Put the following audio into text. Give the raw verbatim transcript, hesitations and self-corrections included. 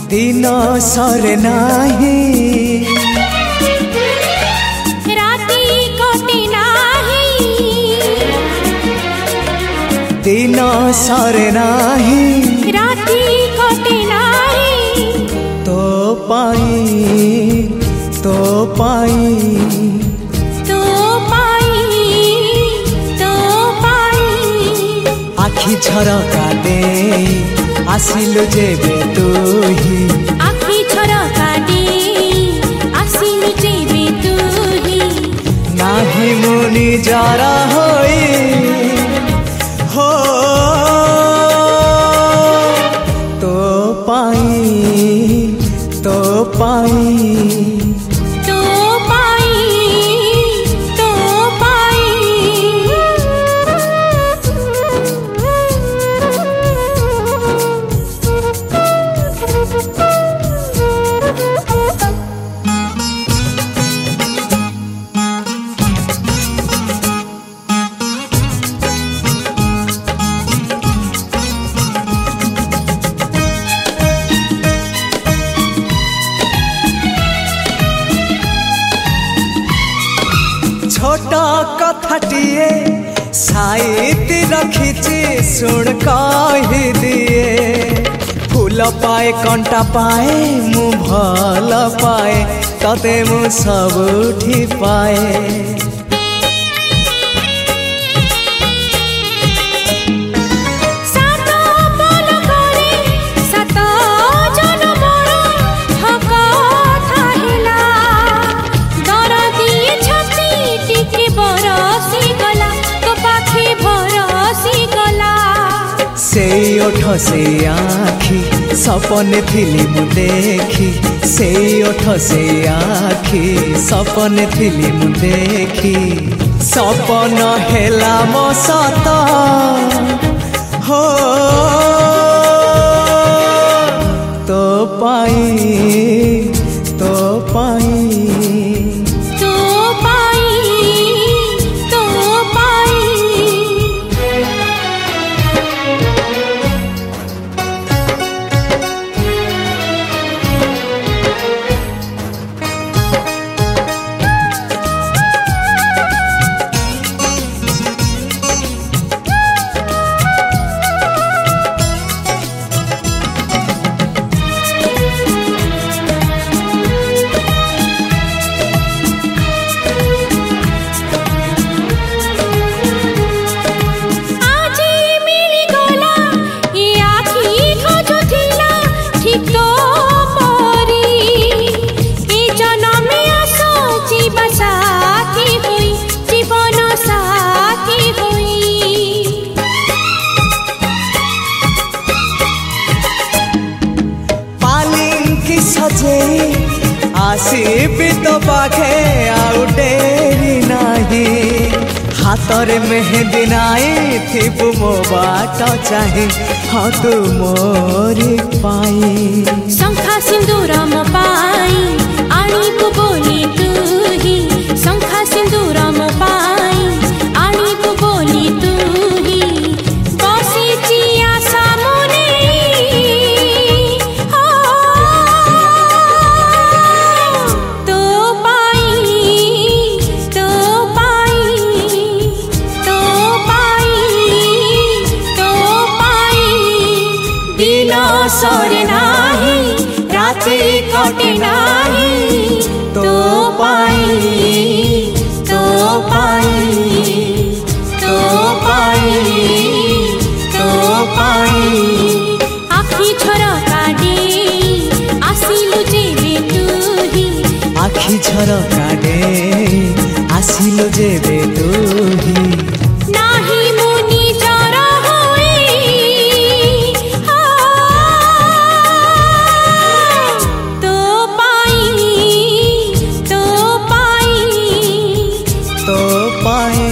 दिन सरे नाही राती कटे नाही दिन सरे नाही राती कटे नाही तो पाई तो पाई तो पाई तो पाई आखि झरका दे आसिलु जेबे तुही आखि झरका दे आसिलु जेबे तुही नाही मुनि जरा होई हो तो पाई तो पाई तो पाई तो पाई छोटा कथाटिए साइति रखिछि सुन कहि दिए फूल पाए कंटा पाए मु भल पाए तते मु सबुठी पाए से ओठ से आखि सपने थिली मु देखी से ओठ से आखि सपने थिली मु देखी सपन हेला मो सत हो तो पाई तो पाई आसीबी तो पाखे आउ डेरी नाही हाथरे मेहंदी नाई थिबु मो बाट चाहे हाँ तू मोरी पाई शंखा सिंदूर मो पाई आनिबु बोली तुही शंखा सिंदूर मो पाई आनिबु बोली तुही बसिची आशा मोरे सरे नाही राती कटे नाही तो पाई तो पाई तो पाई तो पाई आखि झरका दे आसिलु जेबे तुही आखि झरका दे आसिलु जेबे तुही नाही मुनि जरा पाए